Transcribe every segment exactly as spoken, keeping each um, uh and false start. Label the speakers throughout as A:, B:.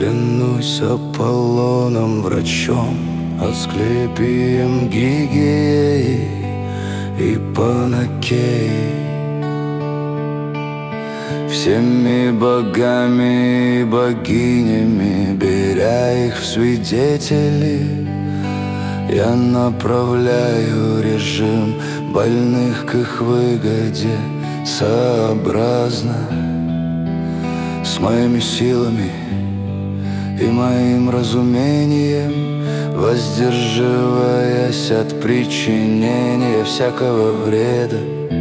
A: Клянусь Аполлоном, врачом, Асклепием, Гигией и Панакеей, всеми богами и богинями, беря их в свидетели, я направляю режим больных к их выгоде сообразно с моими силами и моим разумением, воздерживаясь от причинения всякого вреда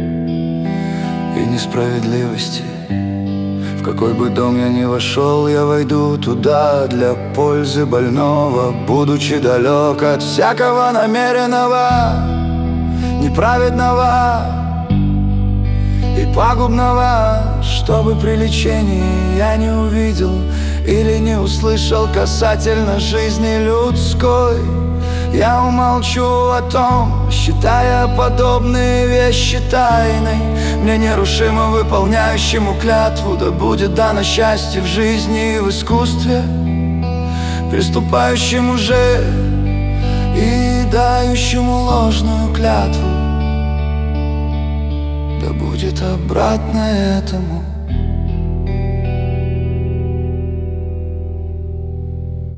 A: и несправедливости. В какой бы дом я ни вошел, я войду туда для пользы больного, будучи далек от всякого намеренного, неправедного и пагубного, чтобы при лечении я не увидел или не услышал касательно жизни людской. Я умолчу о том, считая подобные вещи тайной, мне нерушимо выполняющему клятву да будет дано счастье в жизни и в искусстве, приступающему же и дающему ложную клятву, да будет обратно этому.